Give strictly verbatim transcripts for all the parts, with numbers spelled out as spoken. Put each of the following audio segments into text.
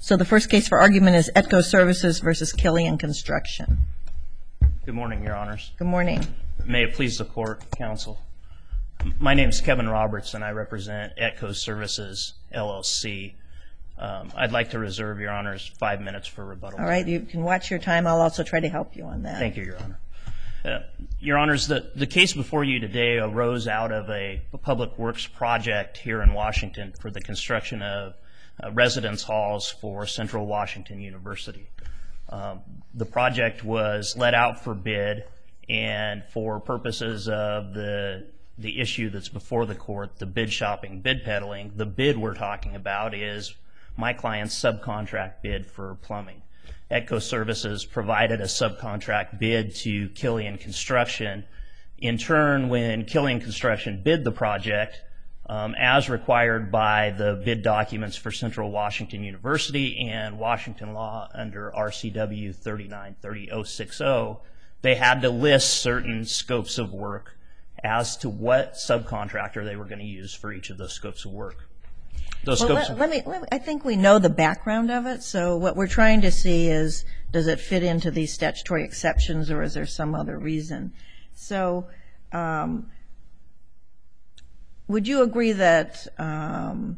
So the first case for argument is Etco Services versus Killian Construction. Good morning, Your Honors. Good morning. May it please the Court, Counsel. My name is Kevin Roberts, and I represent Etco Services, L L C. Um, I'd like to reserve, Your Honors, five minutes for rebuttal. All right, you can watch your time. I'll also try to help you on that. Thank you, Your Honor. Uh, Your Honors, the, the case before you today arose out of a public works project here in Washington for the construction of uh, residence halls for Central Washington University. Um, the project was let out for bid, and for purposes of the the issue that's before the court, the bid shopping, bid peddling, the bid we're talking about is my client's subcontract bid for plumbing. Etco Services provided a subcontract bid to Killian Construction. In turn, when Killian Construction bid the project, um, as required by the bid documents for Central Washington University and Washington law under R C W thirty-nine thirty oh sixty, they had to list certain scopes of work as to what subcontractor they were going to use for each of those scopes of work. Those well, scopes let, of let, me, let me, I think we know the background of it, so what we're trying to see is, does it fit into these statutory exceptions, or is there some other reason? So um, would you agree that um,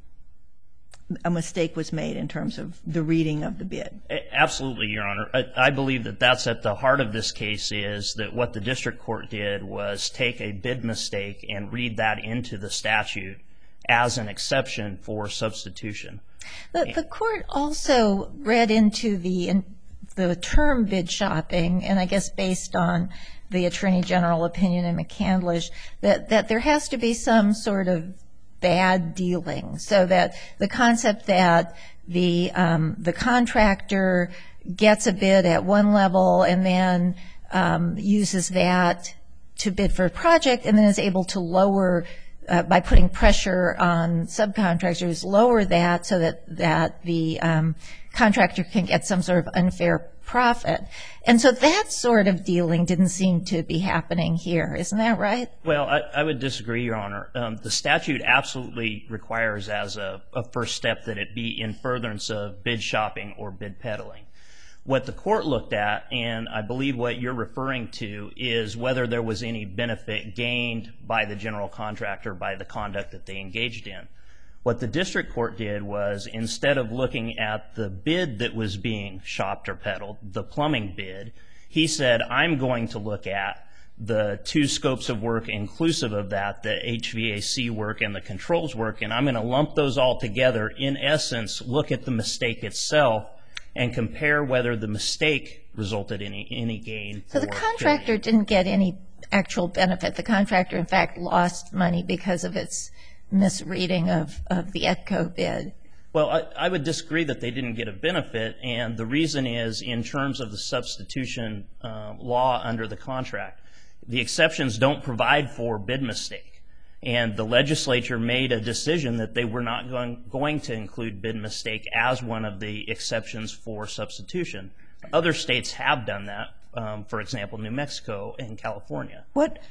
a mistake was made in terms of the reading of the bid? Absolutely, Your Honor. I, I believe that that's at the heart of this case, is that what the district court did was take a bid mistake and read that into the statute as an exception for substitution. The, the court also read into the in, the term bid shopping, and I guess based on the Attorney General opinion in McCandlish, that, that there has to be some sort of bad dealing, so that the concept that the um, the contractor gets a bid at one level and then um, uses that to bid for a project, and then is able to lower uh, by putting pressure on subcontractors, lower that so that that the um, contractor can get some sort of unfair profit. And so that sort of dealing didn't seem to be happening here. Isn't that right? Well, I, I would disagree, Your Honor. Um, the statute absolutely requires as a, a first step that it be in furtherance of bid shopping or bid peddling. What the court looked at, and I believe what you're referring to, is whether there was any benefit gained by the general contractor by the conduct that they engaged in. What the district court did was, instead of looking at the bid that was being shopped or peddled, the plumbing bid, he said, I'm going to look at the two scopes of work inclusive of that, the H V A C work and the controls work, and I'm going to lump those all together. In essence, look at the mistake itself and compare whether the mistake resulted in any, any gain. So the contractor didn't get any actual benefit. The contractor, in fact, lost money because of its misreading of, of the Etco bid. Well, I, I would disagree that they didn't get a benefit, and the reason is in terms of the substitution uh, law under the contract. The exceptions don't provide for bid mistake, and the legislature made a decision that they were not going, going to include bid mistake as one of the exceptions for substitution. Other states have done that, um, for example, New Mexico and California. What?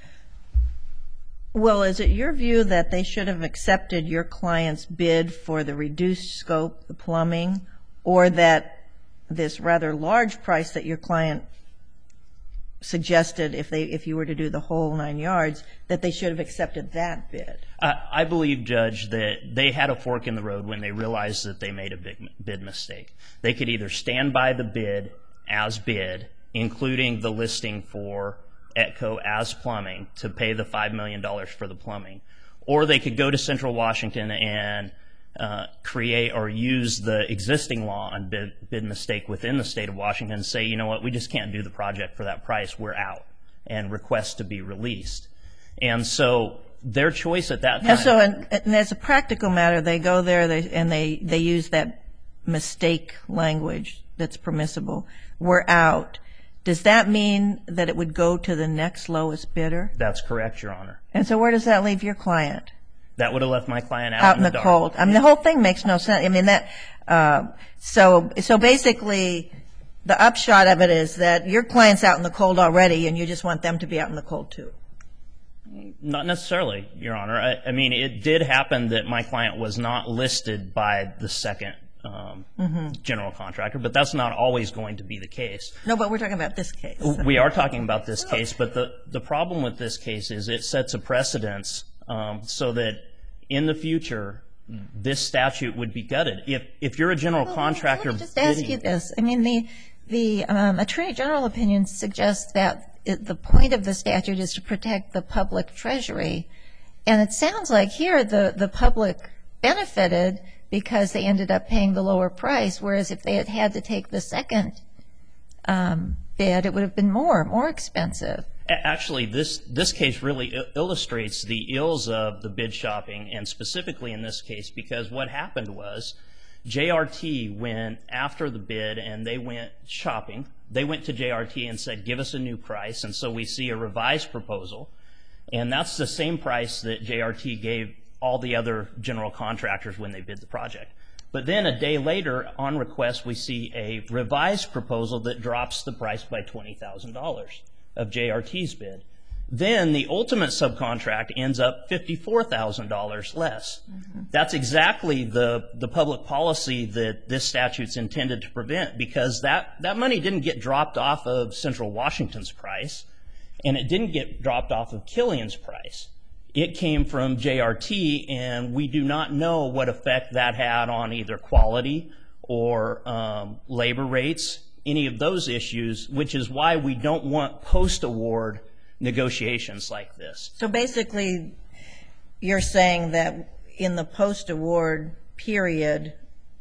Well, is it your view that they should have accepted your client's bid for the reduced scope, the plumbing, or that this rather large price that your client suggested, if they if you were to do the whole nine yards, that they should have accepted that bid? Uh, I believe, Judge, that they had a fork in the road when they realized that they made a big bid mistake. They could either stand by the bid as bid, including the listing for Etco as plumbing to pay the five million dollars for the plumbing, or they could go to Central Washington and uh, create or use the existing law on bid, bid mistake within the state of Washington and say, you know what, we just can't do the project for that price, we're out, and request to be released. And so their choice at that time. And so, and, and as a practical matter, they go there they, and they, they use that mistake language that's permissible. We're out. Does that mean that it would go to the next lowest bidder? That's correct, Your Honor. And so where does that leave your client? That would have left my client out, out in in the, the dark. cold. I mean, the whole thing makes no sense. I mean, that, uh, so, so basically, the upshot of it is that your client's out in the cold already, and you just want them to be out in the cold too. Not necessarily, Your Honor. I, I mean, it did happen that my client was not listed by the second um, Mm-hmm. general contractor, but that's not always going to be the case. No, but we're talking about this case. We are talking about this case, but the, the problem with this case is it sets a precedence um, so that in the future, this statute would be gutted. If if you're a general Well, contractor, let me just ask you this. I mean, the the um, Attorney General opinion suggests that it, the point of the statute is to protect the public treasury, and it sounds like here the the public benefited because they ended up paying the lower price, whereas if they had had to take the second um, bid, it would have been more more expensive. Actually, this this case really illustrates the ills of the bid shopping, and specifically in this case, because what happened was J R T went after the bid and they went shopping. They went to J R T and said, give us a new price, and so we see a revised proposal, and that's the same price that J R T gave all the other general contractors when they bid the project. But then a day later, on request, we see a revised proposal that drops the price by twenty thousand dollars. Of J R T's bid. Then the ultimate subcontract ends up fifty-four thousand dollars less. Mm-hmm. That's exactly the, the public policy that this statute's intended to prevent, because that, that money didn't get dropped off of Central Washington's price, and it didn't get dropped off of Killian's price. It came from J R T, and we do not know what effect that had on either quality or um, labor rates, any of those issues, which is why we don't want post-award negotiations like this. So basically, you're saying that in the post-award period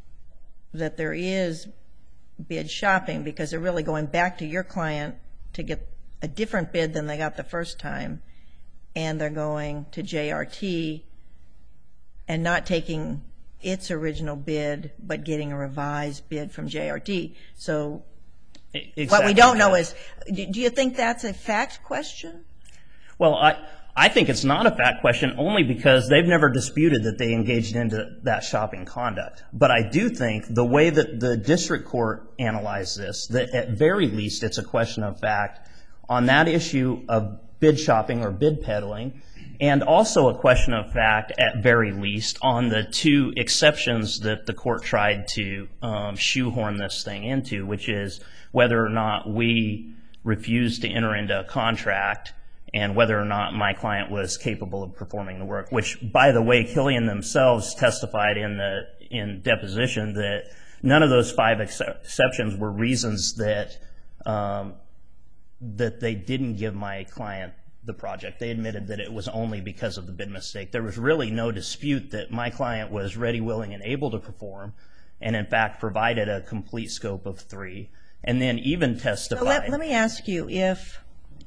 that there is bid shopping because they're really going back to your client to get a different bid than they got the first time, and they're going to J R T and not taking its original bid but getting a revised bid from J R T. So exactly. What we don't know is, do you think that's a fact question? Well, I, I think it's not a fact question only because they've never disputed that they engaged into that shopping conduct. But I do think the way that the district court analyzed this, that at very least it's a question of fact on that issue of bid shopping or bid peddling, and also a question of fact at very least on the two exceptions that the court tried to um, shoehorn this thing into, which is whether or not we refused to enter into a contract and whether or not my client was capable of performing the work, which, by the way, Killian themselves testified in the in deposition that none of those five ex exceptions were reasons that um, that they didn't give my client the project. They admitted that it was only because of the bid mistake. There was really no dispute that my client was ready, willing, and able to perform, and in fact provided a complete scope of three, and then even testified. So let, let me ask you, if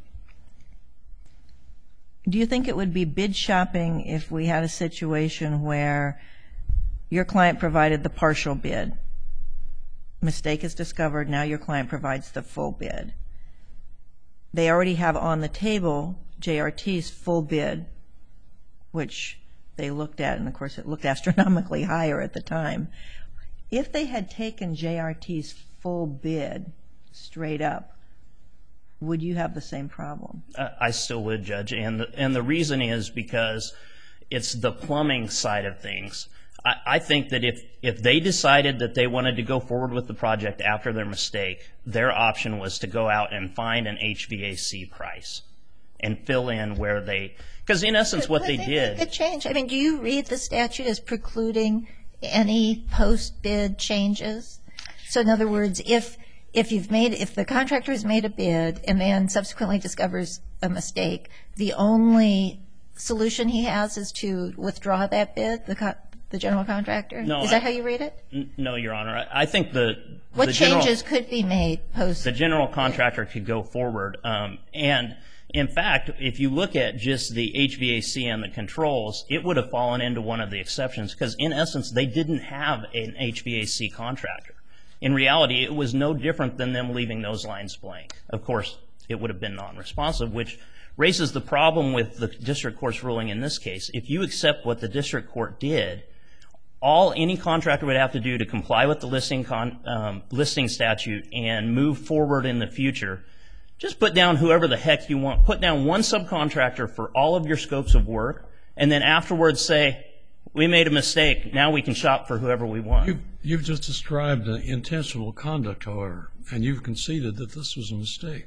do you think it would be bid shopping if we had a situation where your client provided the partial bid, mistake is discovered, now your client provides the full bid? They already have on the table J R T's full bid, which they looked at, and of course it looked astronomically higher at the time. If they had taken J R T's full bid straight up, would you have the same problem? Uh, I still would, Judge, and the, and the reason is because it's the plumbing side of things. I, I think that if, if they decided that they wanted to go forward with the project after their mistake, their option was to go out and find an H V A C price and fill in where they, because in essence what they did. Could change. I mean, do you read the statute as precluding any post-bid changes? So in other words, if if you've made, if the contractor has made a bid and then subsequently discovers a mistake, the only solution he has is to withdraw that bid, the co the general contractor? No, is that I, how you read it? No, Your Honor. I, I think the what the changes general, could be made post? The general contractor could go forward, um, and in fact, if you look at just the H V A C and the controls, it would have fallen into one of the exceptions because in essence they didn't have an H V A C contractor. In reality, it was no different than them leaving those lines blank. Of course, it would have been non-responsive, which raises the problem with the district court's ruling in this case. If you accept what the district court did, all any contractor would have to do to comply with the listing, con, um, listing statute and move forward in the future, just put down whoever the heck you want. Put down one subcontractor for all of your scopes of work, and then afterwards say, we made a mistake. Now we can shop for whoever we want. You've, you've just described uh, intentional conduct, however, and you've conceded that this was a mistake.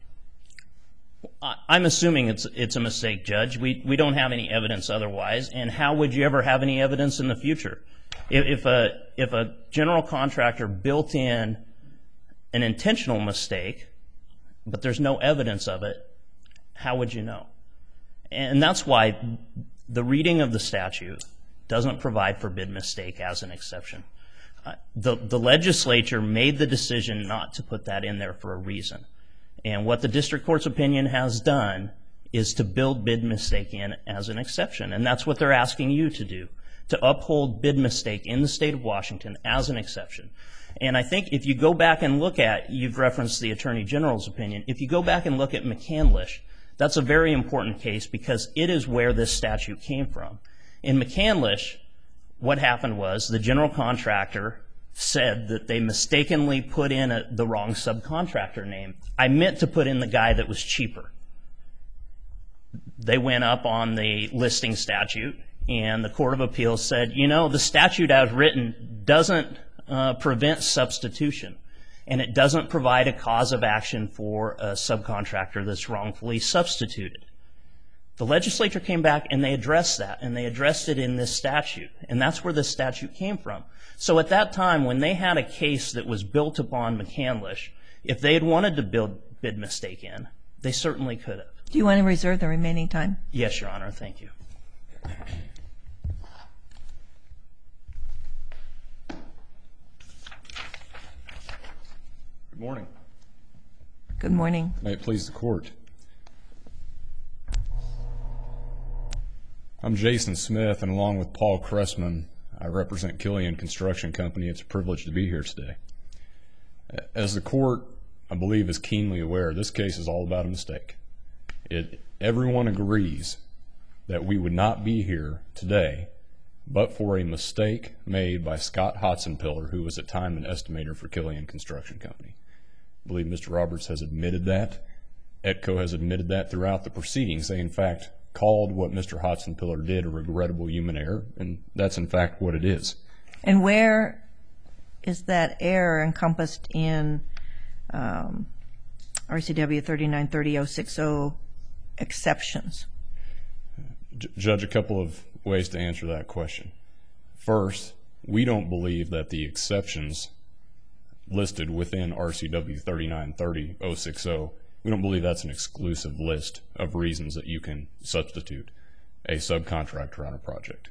I'm assuming it's it's a mistake, Judge. We we don't have any evidence otherwise. And how would you ever have any evidence in the future? If, if a if a general contractor built in an intentional mistake, but there's no evidence of it, how would you know? And that's why the reading of the statute doesn't provide for bid mistake as an exception. Uh, the the legislature made the decision not to put that in there for a reason. And what the district court's opinion has done is to build bid mistake in as an exception. And that's what they're asking you to do, to uphold bid mistake in the state of Washington as an exception. And I think if you go back and look at, you've referenced the Attorney General's opinion, if you go back and look at McCandlish, that's a very important case because it is where this statute came from. In McCandlish, what happened was the general contractor said that they mistakenly put in a, the wrong subcontractor name. I meant to put in the guy that was cheaper. They went up on the listing statute, and the Court of Appeals said, you know, the statute as written doesn't uh, prevent substitution, and it doesn't provide a cause of action for a subcontractor that's wrongfully substituted. The legislature came back and they addressed that, and they addressed it in this statute, and that's where this statute came from. So at that time, when they had a case that was built upon McCandlish, if they had wanted to build bid mistake in, they certainly could have. Do you want to reserve the remaining time? Yes, Your Honor. Thank you. Good morning. Good morning. May it please the Court. I'm Jason Smith, and along with Paul Cressman, I represent Killian Construction Company. It's a privilege to be here today. As the Court, I believe, is keenly aware, this case is all about a mistake. It, everyone agrees that we would not be here today but for a mistake made by Scott Hotzenpiller, who was at the time an estimator for Killian Construction Company. I believe Mister Roberts has admitted that. E T C O has admitted that throughout the proceedings. They, in fact, called what Mister Hotzenpiller did a regrettable human error, and that's, in fact, what it is. And where is that error encompassed in um, R C W thirty-nine thirty dash oh sixty exceptions? J- Judge, a couple of ways to answer that question. First, we don't believe that the exceptions listed within R C W thirty-nine thirty dash oh sixty, we don't believe that's an exclusive list of reasons that you can substitute a subcontractor on a project.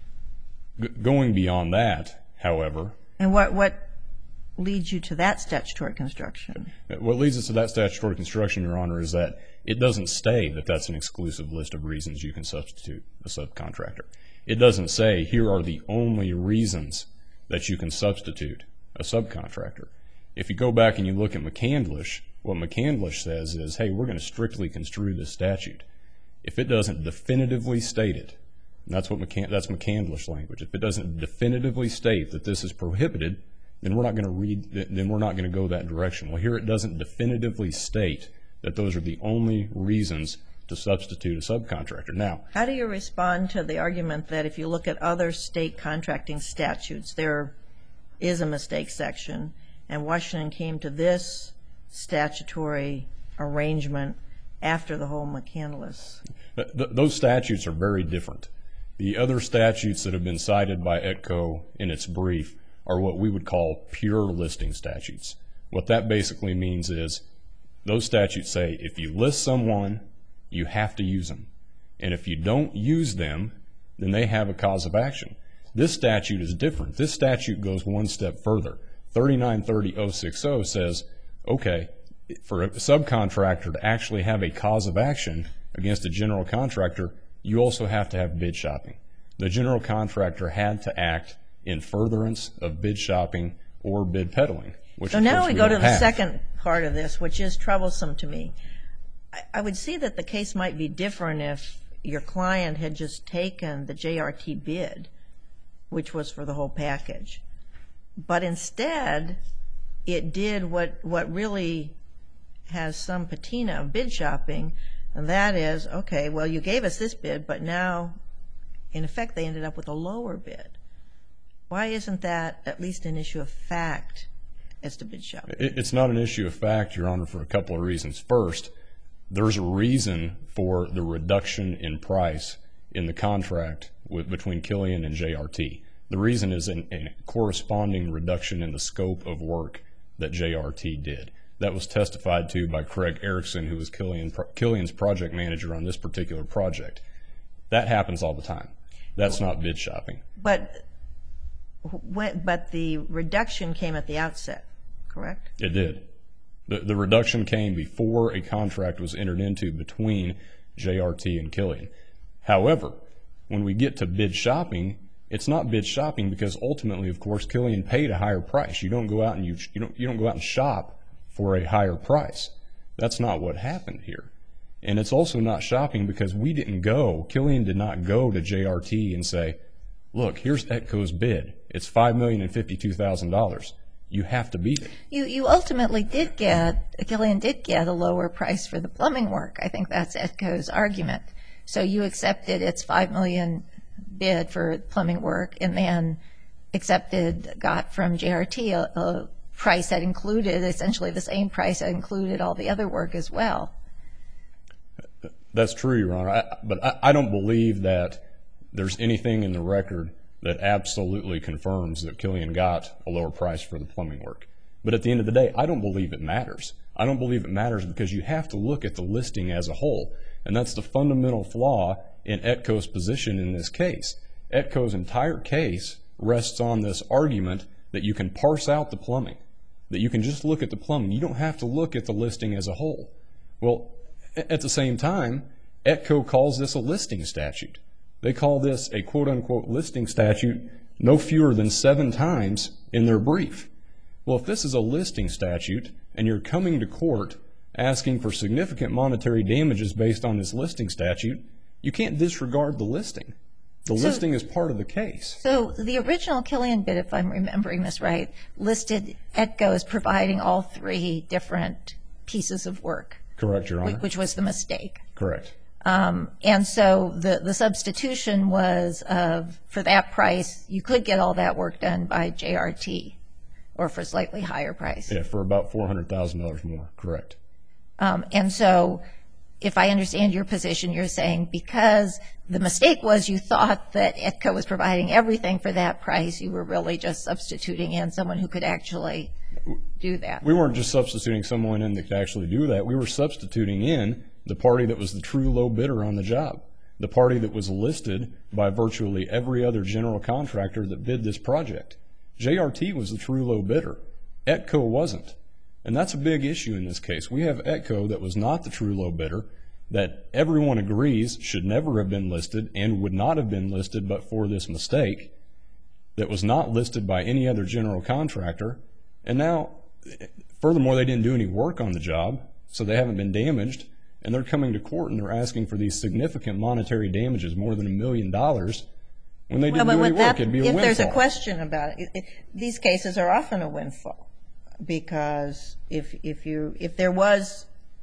G- going beyond that, however... And what, what leads you to that statutory construction? What leads us to that statutory construction, Your Honor, is that it doesn't say that that's an exclusive list of reasons you can substitute a subcontractor. It doesn't say, here are the only reasons that you can substitute a subcontractor. If you go back and you look at McCandlish, what McCandlish says is, hey, we're going to strictly construe this statute. If it doesn't definitively state it, and that's what McCand- that's McCandlish language, if it doesn't definitively state that this is prohibited, then we're not going to read, then we're not going to go that direction. Well, here it doesn't definitively state that those are the only reasons to substitute a subcontractor. Now, how do you respond to the argument that if you look at other state contracting statutes, there is a mistake section, and Washington came to this statutory arrangement after the whole McCandless? Th- th- those statutes are very different. The other statutes that have been cited by E T C O in its brief are what we would call pure listing statutes. What that basically means is those statutes say if you list someone, you have to use them. And if you don't use them, then they have a cause of action. This statute is different. This statute goes one step further. thirty-nine thirty dash oh sixty says, okay, for a subcontractor to actually have a cause of action against a general contractor, you also have to have bid shopping. The general contractor had to act in furtherance of bid shopping or bid peddling. Which so now we go to the have. second part of this, which is troublesome to me. I, I would see that the case might be different if your client had just taken the J R T bid, which was for the whole package. But instead, it did what, what really has some patina of bid shopping, and that is, okay, well, you gave us this bid, but now in effect, they ended up with a lower bid. Why isn't that at least an issue of fact as to bid shopping? It's not an issue of fact, Your Honor, for a couple of reasons. First, there's a reason for the reduction in price in the contract with, between Killian and J R T. The reason is a corresponding reduction in the scope of work that J R T did. That was testified to by Craig Erickson, who was Killian, Killian's project manager on this particular project. That happens all the time. That's not bid shopping. But, but the reduction came at the outset, correct? It did. The, the reduction came before a contract was entered into between J R T and Killian. However, when we get to bid shopping, it's not bid shopping because ultimately, of course, Killian paid a higher price. You don't go out and you, you don't you don't go out and shop for a higher price. That's not what happened here. And it's also not shopping because we didn't go, Killian did not go to J R T and say, look, here's ETCO's bid. It's five million fifty-two thousand dollars. You have to beat it. You you ultimately did get, Killian did get a lower price for the plumbing work. I think that's ETCO's argument. So you accepted its five million dollars bid for plumbing work and then accepted, got from J R T a, a price that included, essentially the same price that included all the other work as well. That's true, Your Honor. I, but I, I don't believe that there's anything in the record that absolutely confirms that Killian got a lower price for the plumbing work. But at the end of the day, I don't believe it matters. I don't believe it matters because you have to look at the listing as a whole. And that's the fundamental flaw in ETCO's position in this case. ETCO's entire case rests on this argument that you can parse out the plumbing, that you can just look at the plumbing. You don't have to look at the listing as a whole. Well, at the same time, ETCO calls this a listing statute. They call this a quote-unquote listing statute no fewer than seven times in their brief. Well, if this is a listing statute and you're coming to court asking for significant monetary damages based on this listing statute, you can't disregard the listing. The So- listing is part of the case. So the original Killian bid, if I'm remembering this right, listed ETCO as providing all three different pieces of work, Correct, Your Honor. which was the mistake. Correct. Um, and so the, the substitution was of, for that price, you could get all that work done by J R T, or for a slightly higher price. Yeah, for about four hundred thousand dollars more. Correct. Um, and so if I understand your position, you're saying because the mistake was you thought that ETCO was providing everything for that price, you were really just substituting in someone who could actually do that. We weren't just substituting someone in that could actually do that. We were substituting in the party that was the true low bidder on the job, the party that was listed by virtually every other general contractor that bid this project. J R T was the true low bidder. ETCO wasn't. And that's a big issue in this case. We have ETCO that was not the true low bidder, that everyone agrees should never have been listed and would not have been listed but for this mistake, that was not listed by any other general contractor. And now, furthermore, they didn't do any work on the job, so they haven't been damaged. And they're coming to court and they're asking for these significant monetary damages, more than a million dollars, when they didn't Well, do but any with work. that, It'd be a if windfall. there's a question about it, it, these cases are often a windfall, because if if you if there was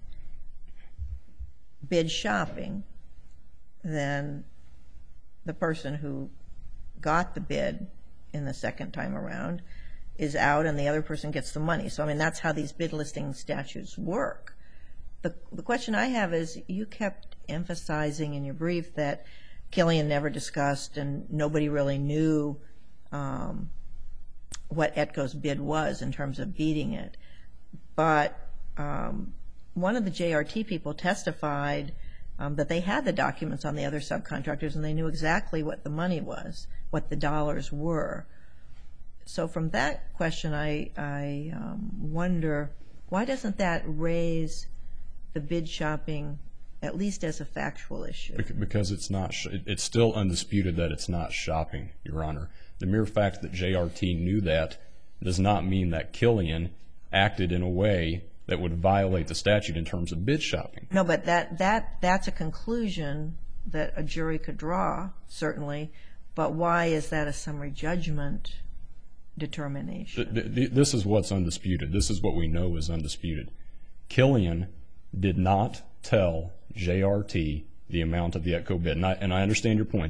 bid shopping, then the person who got the bid in the second time around is out and the other person gets the money. So I mean, that's how these bid listing statutes work. The, the question I have is, you kept emphasizing in your brief that Killian never discussed and nobody really knew um, what ETCO's bid was in terms of beating it. But um, one of the J R T people testified um, that they had the documents on the other subcontractors and they knew exactly what the money was, what the dollars were. So from that question, I, I um, wonder, why doesn't that raise the bid shopping at least as a factual issue? Because it's not, it's still undisputed that it's not shopping, Your Honor. The mere fact that J R T knew that does not mean that Killian acted in a way that would violate the statute in terms of bid shopping. No, but that, that that's a conclusion that a jury could draw, certainly. But why is that a summary judgment determination? This is what's undisputed. This is what we know is undisputed. Killian did not tell J R T the amount of the ETCO bid. And I, and I understand your point that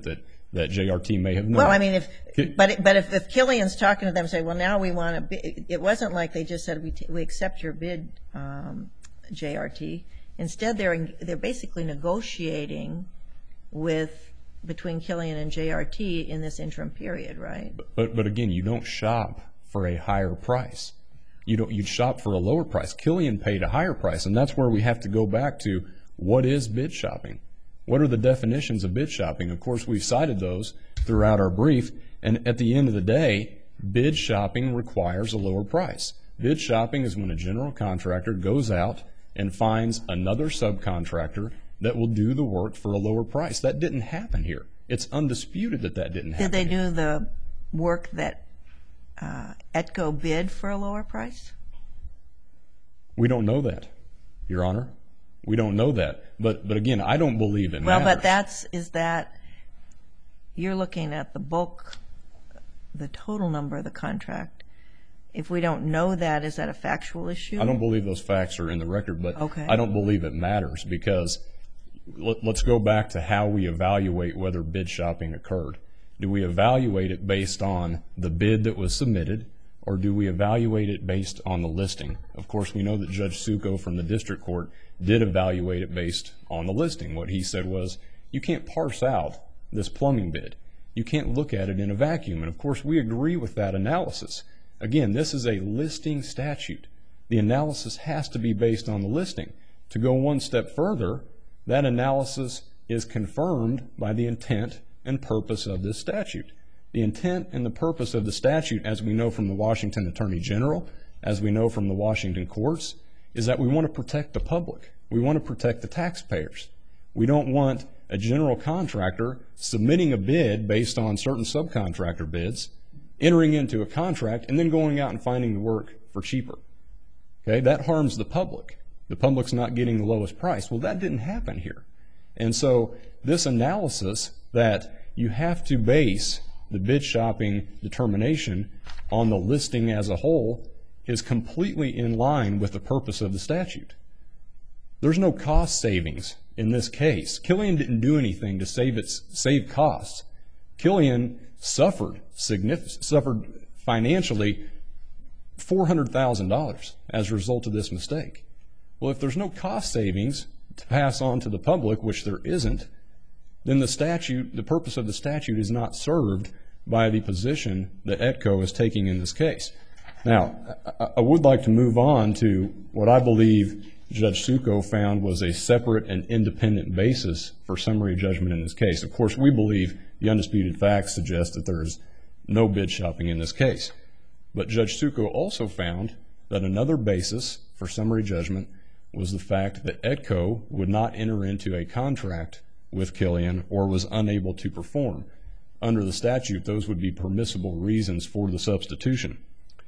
that J R T may have known. Well, I mean, if but but if, if Killian's talking to them, say, well, now we want to bid, it wasn't like they just said we t- we accept your bid, um, J R T. Instead, they're in, they're basically negotiating with between Killian and J R T in this interim period, right? But but, but again, you don't shop for a higher price. You don't. You'd shop for a lower price. Killian paid a higher price, and that's where we have to go back to what is bid shopping. What are the definitions of bid shopping? Of course, we've cited those throughout our brief, and at the end of the day, bid shopping requires a lower price. Bid shopping is when a general contractor goes out and finds another subcontractor that will do the work for a lower price. That didn't happen here. It's undisputed that that didn't happen. Did they here. do the work that uh, ETCO bid for a lower price? We don't know that, Your Honor. We don't know that. But but again, I don't believe it Well, matters. but that's, is that, you're looking at the bulk, the total number of the contract. If we don't know that, is that a factual issue? I don't believe those facts are in the record, but Okay. I don't believe it matters because let, let's go back to how we evaluate whether bid shopping occurred. Do we evaluate it based on the bid that was submitted, or do we evaluate it based on the listing? Of course, we know that Judge Succo from the district court did evaluate it based on the listing. What he said was, you can't parse out this plumbing bid. You can't look at it in a vacuum. And of course, we agree with that analysis. Again, this is a listing statute. The analysis has to be based on the listing. To go one step further, that analysis is confirmed by the intent and purpose of this statute. The intent and the purpose of the statute, as we know from the Washington Attorney General, as we know from the Washington courts, is that we want to protect the public. We want to protect the taxpayers. We don't want a general contractor submitting a bid based on certain subcontractor bids, entering into a contract, and then going out and finding the work for cheaper. Okay, that harms the public. The public's not getting the lowest price. Well, that didn't happen here. And so this analysis that you have to base the bid shopping determination on the listing as a whole is completely in line with the purpose of the statute. There's no cost savings in this case. Killian didn't do anything to save its save costs. Killian suffered significant suffered financially four hundred thousand dollars as a result of this mistake. Well, if there's no cost savings to pass on to the public, which there isn't, then the statute, the purpose of the statute is not served by the position that ETCO is taking in this case. Now, I would like to move on to what I believe Judge Succo found was a separate and independent basis for summary judgment in this case. Of course, we believe the undisputed facts suggest that there is no bid shopping in this case. But Judge Succo also found that another basis for summary judgment was the fact that ETCO would not enter into a contract with Killian or was unable to perform. Under the statute, those would be permissible reasons for the substitution.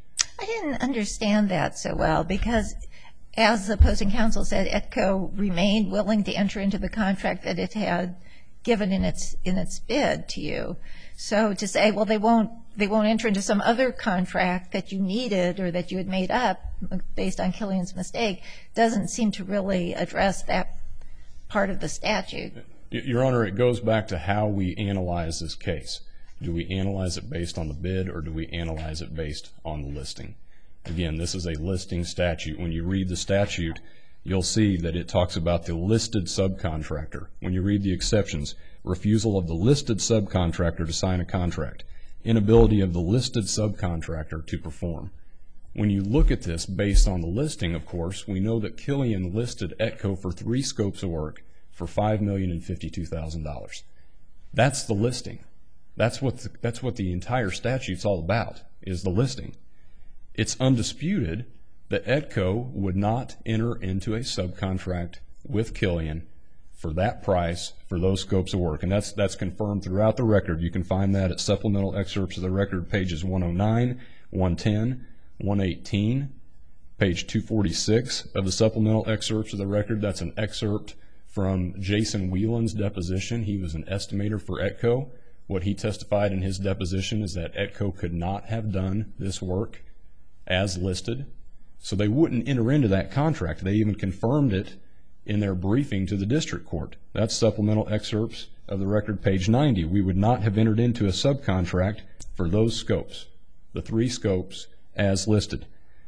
I didn't understand that so well because, as the opposing counsel said, ETCO remained willing to enter into the contract that it had given in its in its bid to you. So to say, well, they won't they won't enter into some other contract that you needed or that you had made up based on Killian's mistake doesn't seem to really address that part of the statute. Your Honor, it goes back to how we analyze this case. Do we analyze it based on the bid or do we analyze it based on the listing? Again, this is a listing statute. When you read the statute, you'll see that it talks about the listed subcontractor. When you read the exceptions, refusal of the listed subcontractor to sign a contract, inability of the listed subcontractor to perform. When you look at this based on the listing, of course, we know that Killian listed ETCO for three scopes of work for five million fifty-two thousand dollars. That's the listing. That's what the, that's what the entire statute's all about, is the listing. It's undisputed that ETCO would not enter into a subcontract with Killian for that price for those scopes of work, and that's that's confirmed throughout the record. You can find that at supplemental excerpts of the record, pages one oh nine, one ten, one eighteen, page two forty-six of the supplemental excerpts of the record. That's an excerpt from Jason Whelan's deposition. He was an estimator for ETCO. What he testified in his deposition is that ETCO could not have done this work as listed, so they wouldn't enter into that contract. They even confirmed it in their briefing to the district court. That's supplemental excerpts, of the record, page ninety, we would not have entered into a subcontract for those scopes, the three scopes as listed.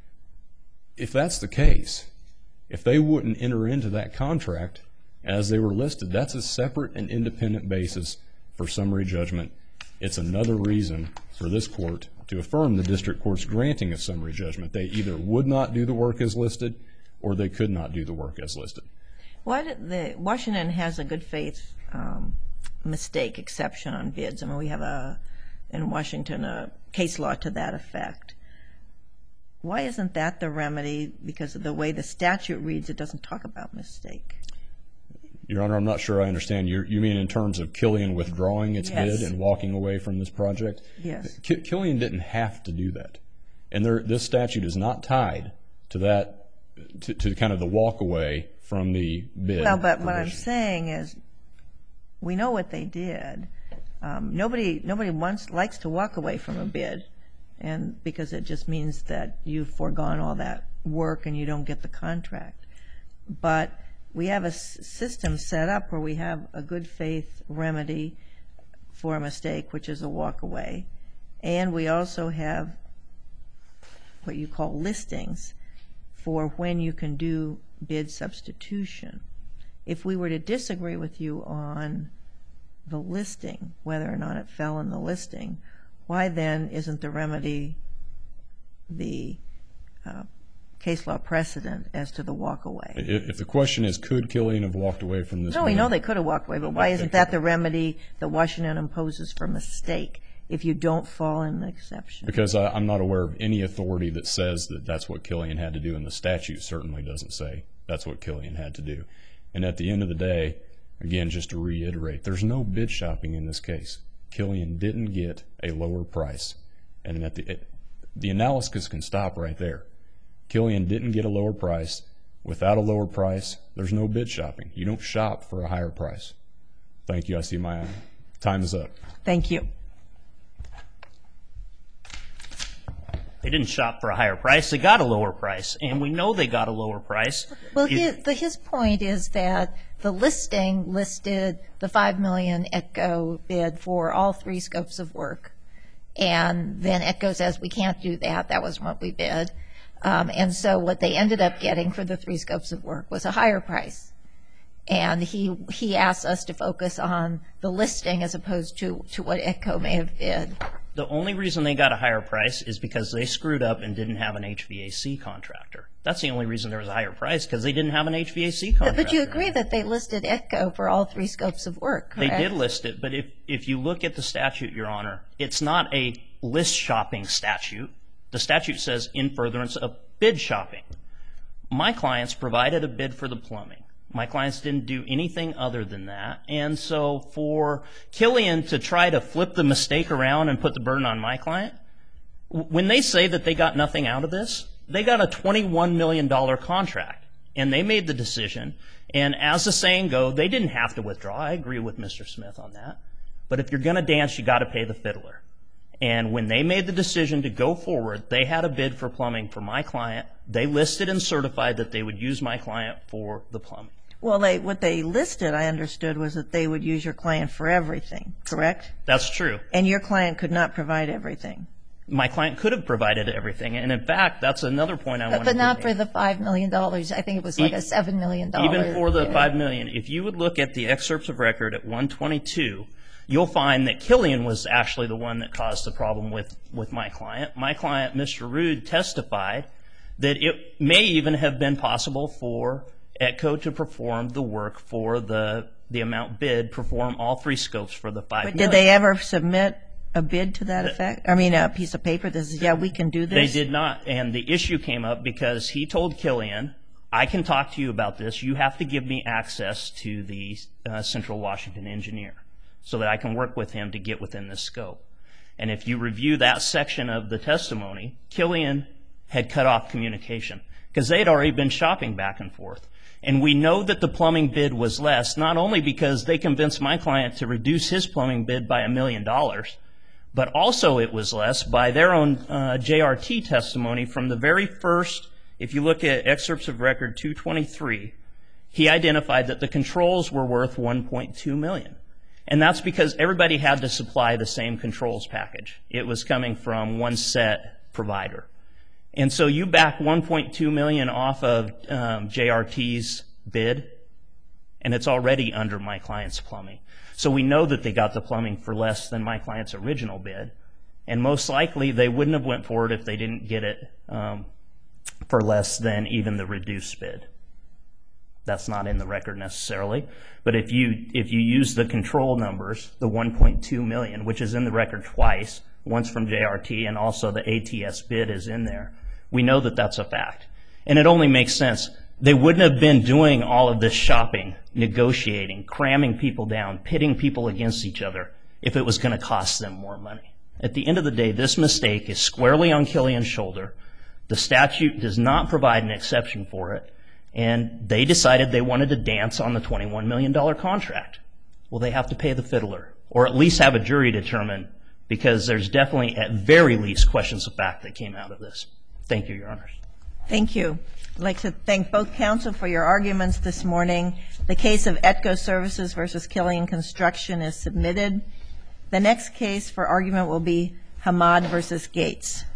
If that's the case, if they wouldn't enter into that contract as they were listed, that's a separate and independent basis for summary judgment. It's another reason for this court to affirm the district court's granting of summary judgment. They either would not do the work as listed or they could not do the work as listed. Why did the Washington has a good faith um, mistake exception on bids. I mean, we have a in Washington a case law to that effect. Why isn't that the remedy? Because of the way the statute reads, it doesn't talk about mistake. Your Honor, I'm not sure I understand. You're, you mean in terms of Killian withdrawing its Yes. bid and walking away from this project? Yes. K- Killian didn't have to do that. And there, this statute is not tied to that, to, to kind of the walk away from the bid. Well, but what I'm provision. saying is, we know what they did. Um, nobody, nobody wants likes to walk away from a bid, and because it just means that you've foregone all that work and you don't get the contract. But we have a s- system set up where we have a good faith remedy for a mistake, which is a walk away, and we also have what you call listings for when you can do bid substitution. If we were to disagree with you on the listing, whether or not it fell in the listing, why then isn't the remedy the uh, case law precedent as to the walk away? If, if the question is, could Killian have walked away from this No, we bid? know they could have walked away, but why isn't that the remedy that Washington imposes for mistake if you don't fall in the exception? Because I, I'm not aware of any authority that says that that's what Killian had to do, and the statute certainly doesn't say that's what Killian had to do. And at the end of the day, again, just to reiterate, there's no bid shopping in this case. Killian didn't get a lower price. And at the, it, the analysis can stop right there. Killian didn't get a lower price. Without a lower price, there's no bid shopping. You don't shop for a higher price. Thank you. I see my time is up. Thank you. They didn't shop for a higher price. They got a lower price, and we know they got a lower price. Well, It- his, the, his point is that the listing listed the five million ETCO bid for all three scopes of work. And then ETCO says, we can't do that. That wasn't what we bid. Um, and so what they ended up getting for the three scopes of work was a higher price. And he he asked us to focus on the listing as opposed to, to what ETCO may have bid. The only reason they got a higher price is because they screwed up and didn't have an H V A C contractor. That's the only reason there was a higher price, because they didn't have an H V A C But, contractor. but you agree that they listed ETCO for all three scopes of work, They correct? did list it, but if, if you look at the statute, Your Honor, it's not a list shopping statute. The statute says in furtherance of bid shopping. My clients provided a bid for the plumbing. My clients didn't do anything other than that. And so for Killian to try to flip the mistake around and put the burden on my client, w- when they say that they got nothing out of this, they got a twenty-one million dollars contract. And they made the decision. And as the saying goes, they didn't have to withdraw. I agree with Mister Smith on that. But if you're going to dance, you got to pay the fiddler. And when they made the decision to go forward, they had a bid for plumbing for my client. They listed and certified that they would use my client for the plumbing. Well, they, what they listed, I understood, was that they would use your client for everything, correct? That's true. And your client could not provide everything. My client could have provided everything. And in fact, that's another point I But, wanted but to not make. for the five million dollars. I think it was like E- a seven million dollars. Even for the bid. five million dollars, if you would look at the excerpts of record at one twenty-two, you'll find that Killian was actually the one that caused the problem with, with my client. My client, Mister Rude, testified that it may even have been possible for ETCO to perform the work for the the amount bid, perform all three scopes for the five But million. did they ever submit a bid to that effect? I mean, a piece of paper that says, yeah, we can do They this? did not, and the issue came up because he told Killian, I can talk to you about this. You have to give me access to the uh, Central Washington engineer so that I can work with him to get within this scope. And if you review that section of the testimony, Killian had cut off communication because they had already been shopping back and forth. And we know that the plumbing bid was less, not only because they convinced my client to reduce his plumbing bid by a million dollars, but also it was less by their own uh, J R T testimony from the very first. If you look at excerpts of record two twenty-three, he identified that the controls were worth one point two million dollars. And that's because everybody had to supply the same controls package. It was coming from one set provider. And so you back one point two million dollars off of um, J R T's bid, and it's already under my client's plumbing. So we know that they got the plumbing for less than my client's original bid, and most likely they wouldn't have went forward if they didn't get it um, for less than even the reduced bid. That's not in the record necessarily, but if you if you use the control numbers, the one point two million dollars, which is in the record twice, once from J R T and also the A T S bid is in there, we know that that's a fact. And it only makes sense. They wouldn't have been doing all of this shopping, negotiating, cramming people down, pitting people against each other if it was going to cost them more money. At the end of the day, this mistake is squarely on Killian's shoulder. The statute does not provide an exception for it, and they decided they wanted to dance on the twenty-one million dollars contract. Well, they have to pay the fiddler, or at least have a jury determine, because there's definitely, at very least, questions of fact that came out of this. Thank you, Your Honors. Thank you. I'd like to thank both counsel for your arguments this morning. The case of Etco Services versus Killian Construction is submitted. The next case for argument will be Hamad versus Gates.